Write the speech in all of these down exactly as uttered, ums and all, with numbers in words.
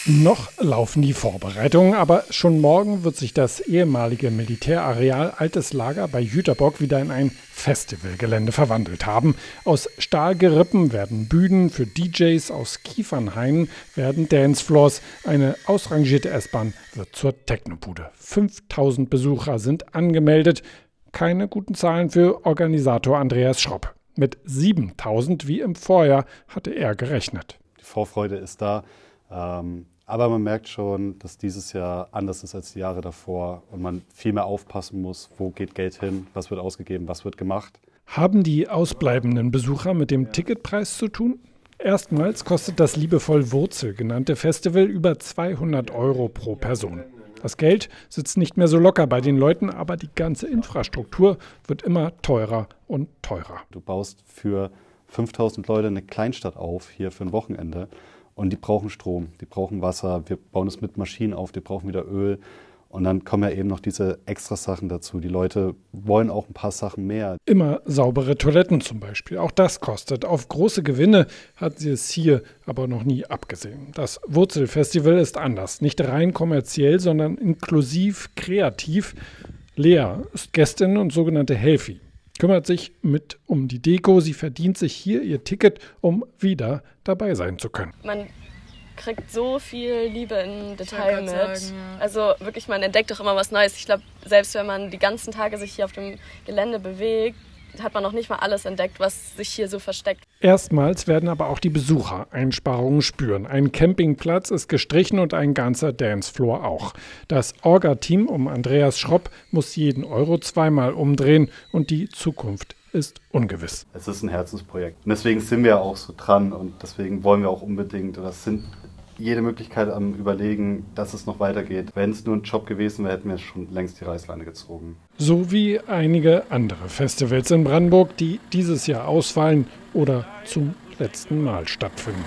Noch laufen die Vorbereitungen, aber schon morgen wird sich das ehemalige Militärareal Altes Lager bei Jüterbock wieder in ein Festivalgelände verwandelt haben. Aus Stahlgerippen werden Bühnen für D Js, aus Kiefernhainen werden Dancefloors. Eine ausrangierte S-Bahn wird zur Technobude. fünftausend Besucher sind angemeldet. Keine guten Zahlen für Organisator Andreas Schropp. Mit siebentausend wie im Vorjahr hatte er gerechnet. Die Vorfreude ist da. Ähm Aber man merkt schon, dass dieses Jahr anders ist als die Jahre davor und man viel mehr aufpassen muss, wo geht Geld hin, was wird ausgegeben, was wird gemacht. Haben die ausbleibenden Besucher mit dem Ticketpreis zu tun? Erstmals kostet das liebevoll Wurzel genannte Festival über zweihundert Euro pro Person. Das Geld sitzt nicht mehr so locker bei den Leuten, aber die ganze Infrastruktur wird immer teurer und teurer. Du baust für fünftausend Leute eine Kleinstadt auf, hier für ein Wochenende. Und die brauchen Strom, die brauchen Wasser, wir bauen es mit Maschinen auf, die brauchen wieder Öl. Und dann kommen ja eben noch diese extra Sachen dazu. Die Leute wollen auch ein paar Sachen mehr. Immer saubere Toiletten zum Beispiel, auch das kostet. Auf große Gewinne hat sie es hier aber noch nie abgesehen. Das Wurzelfestival ist anders, nicht rein kommerziell, sondern inklusiv, kreativ. Lea ist Gästin und sogenannte Helfi. Kümmert sich mit um die Deko. Sie verdient sich hier ihr Ticket, um wieder dabei sein zu können. Man kriegt so viel Liebe im Detail mit. Sagen, ja. Also wirklich, man entdeckt doch immer was Neues. Ich glaube, selbst wenn man die ganzen Tage sich hier auf dem Gelände bewegt, hat man noch nicht mal alles entdeckt, was sich hier so versteckt. Erstmals werden aber auch die Besucher Einsparungen spüren. Ein Campingplatz ist gestrichen und ein ganzer Dancefloor auch. Das Orga-Team um Andreas Schropp muss jeden Euro zweimal umdrehen und die Zukunft ist ungewiss. Es ist ein Herzensprojekt und deswegen sind wir auch so dran und deswegen wollen wir auch unbedingt, oder es sind jede Möglichkeit am Überlegen, dass es noch weitergeht. Wenn es nur ein Job gewesen wäre, hätten wir schon längst die Reißleine gezogen. So wie einige andere Festivals in Brandenburg, die dieses Jahr ausfallen oder zum letzten Mal stattfinden.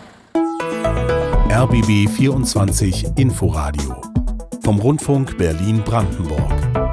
R B B vierundzwanzig Inforadio vom Rundfunk Berlin-Brandenburg.